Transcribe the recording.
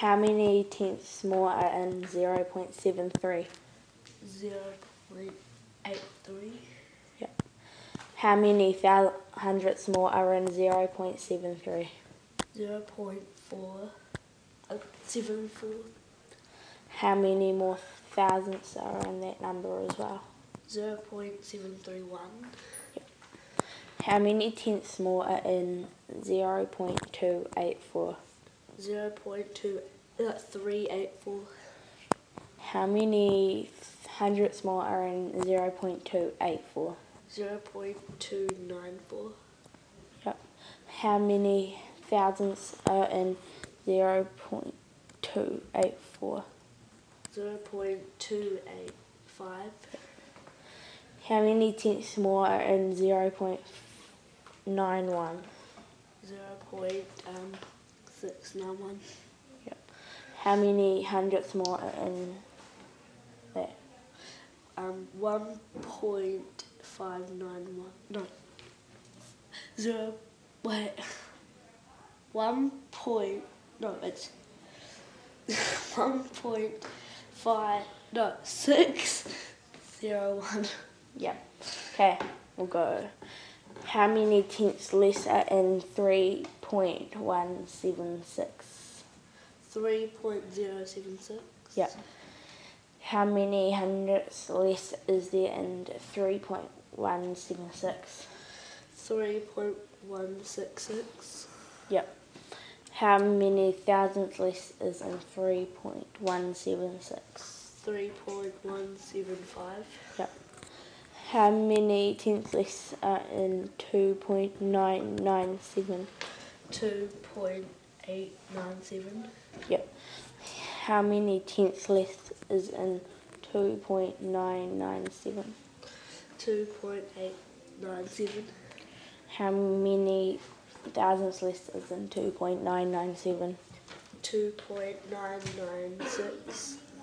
How many tenths more are in 0.73? 0.83. Yep. How many hundredths more are in 0.73? 0.474. How many more thousandths are in that number as well? 0.731. How many tenths more are in 0.284? 0.384. How many hundredths more are in 0.284? 0.294. Yep. How many thousandths are in 0.284? 0.285. How many tenths more are in 0.91? 0.691. Yep. How many hundredths more are in that? 1.591. No. 0. Wait. 1. No, it's 1.5. No, 601. Yep. Okay, we'll go. How many tenths less are in 3.176? 3.076. Yep. How many hundredths less is there in 3.176? 3.166. Yep. How many thousandths less is in 3.176? 3.175. Yep. How many tenths less are in 2.997? 2.897. Yep. How many tenths less is in 2.997? 2.897. How many thousandths less is in 2.997? 2.996.